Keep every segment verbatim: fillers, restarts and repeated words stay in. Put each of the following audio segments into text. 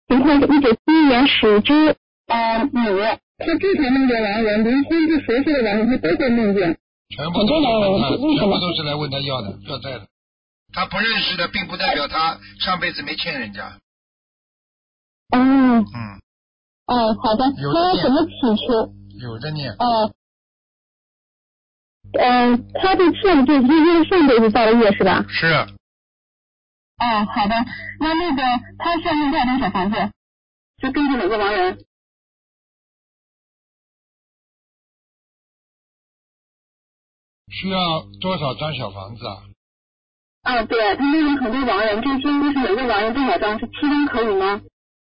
请看一九七一年属猪呃女，她经常梦见亡人，离婚不熟悉的亡人，她都会梦见。 全部都是问他，全部都是来问他要的，要债的。他不认识的，并不代表他上辈子没欠人家。 哦。 嗯。 哦，好的。那怎么祈求？ 有的念。 哦。呃，他对上辈子就是上辈子造的业是吧？ 是。 哦，好的。那那个他需要用多少张小房子？就根据哪个亡人？ 需要多少张小房子啊？ 啊，对，他那边很多亡人，这些就是每个亡人多少张？是七张可以吗？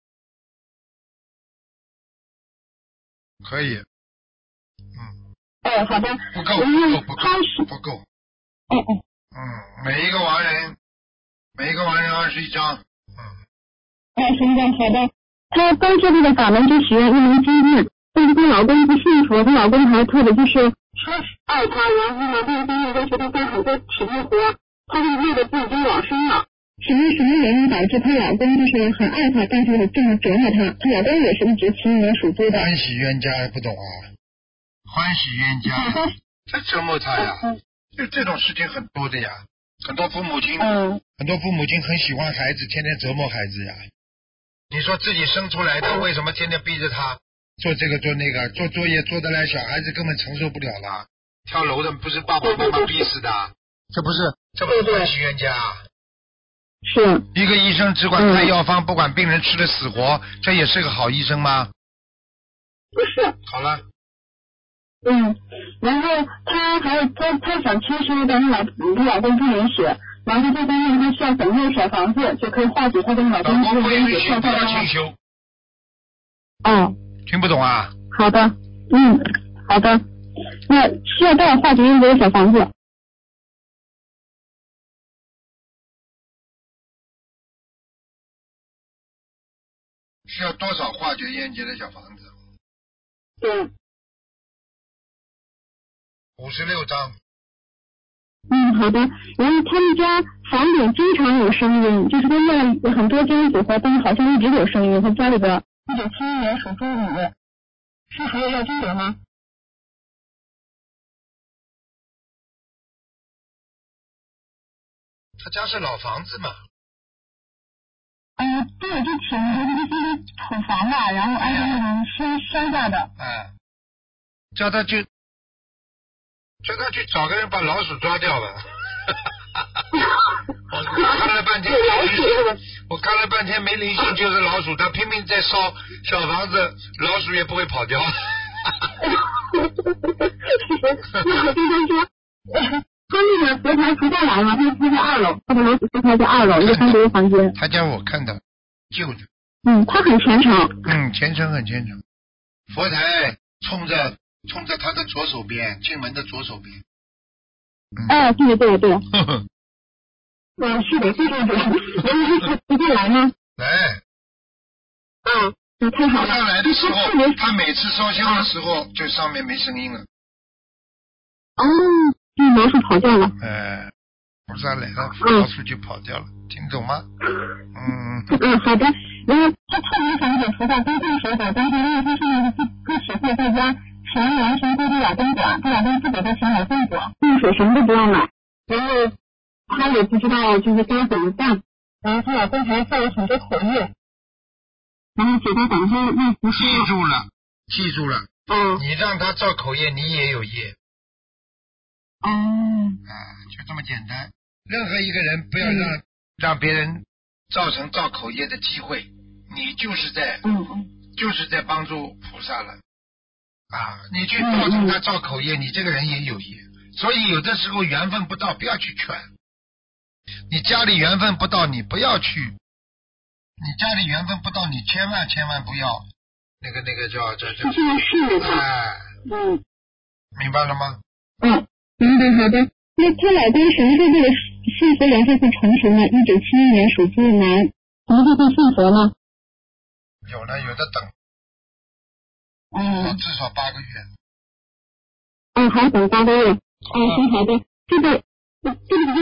可以。嗯。 哦，好的。 不够，不够，不够，不够。 哦哦。 嗯，每一个亡人，每一个亡人二十一张。嗯。 二十一张，好的。她刚接触的法门就许愿一门精进，但是她老公不信佛，她老公还特别就是说爱她，然后呢，这个精进都觉得干很多体力活，她是累的自己就往生了。什么什么原因导致她老公就是很爱她，但是这么折磨她？她老公也是一直七一年属猪的。 欢喜冤家不懂啊？欢喜冤家，在折磨他呀。就这种事情很多的呀，很多父母亲， 嗯， 很多父母亲很喜欢孩子，天天折磨孩子呀。你说自己生出来的，为什么天天逼着他做这个做那个，做作业做得来，小孩子根本承受不了了。跳楼的不是爸爸妈妈逼死的，这不是这不是欢喜冤家。 是一个医生只管开药方，不管病人吃的死活，这也是个好医生吗？ 不是。 好了。 嗯，然后她还有她她想切除，但是老她老公不允许，然后这方面她需要怎么样小房子就可以化解她跟老公之间的冤结， 不要清修。 哦， 听不懂啊？ 好的，嗯，好的，那需要多少化解冤结的小房子？ 需要多少化解冤结的小房子？ 对。 五十六张。 嗯，好的。然后他们家房顶经常有声音，就是他们有很多间组合，但是好像一直有声音。他家里的一九七一年属猪女，是还有要经者吗？ 他家是老房子嘛？ 嗯，对，就挺就是就是土房嘛，然后挨着那种山山下的。 哎，叫他去，叫他去找个人把老鼠抓掉了。我看了半天，我看了半天没灵性，就是老鼠，他拼命在烧小房子，老鼠也不会跑掉。 那我经常说，他那个佛台不在来嘛，他是在二楼，他的楼主佛台在二楼，一个单独的房间。 他叫我看到，旧的。 嗯，他很虔诚。 嗯，虔诚很虔诚。佛台冲着冲着他的左手边，进门的左手边。 哎、嗯，对对对。嗯，是的，非常对。然后他不会来吗？ 来。 啊，那太好了。 他来的时候，他每次烧香的时候，就上面没声音了。 哦，因为老鼠跑掉了。 哎，菩萨来了，老鼠就跑掉了，嗯、听懂吗？嗯。 嗯，好的。然后他特别想给菩萨多种水果，但是因为他现在不不只会在家钱完全归他老公管，他老公不给他钱老公管，用水什么都不要买，然后他也不知道就是该怎么办，然后他老公还造了很多口业，然后给他等于那不是记住了，记住了。 嗯。 你让他造口业，你也有业。 哦。 啊，就这么简单。任何一个人不要让、嗯、让别人造成造口业的机会，你就是在嗯嗯就是在帮助菩萨了啊！你去造成他造口业， 嗯、 你这个人也有业。所以有的时候缘分不到，不要去劝。你家里缘分不到，你不要去。你家里缘分不到，你千万千万不要那个那个叫叫叫。 这个是的。 哎， 嗯， 明白了吗？ 嗯，明白，好的。那她老公什么时候这个信佛缘分会成熟呢？一九七一年属猪男，什么时候会信佛呢？ 有的，有的等。 嗯。 至少八个月。 嗯，还等八个月。嗯，行，好的。这个，这个。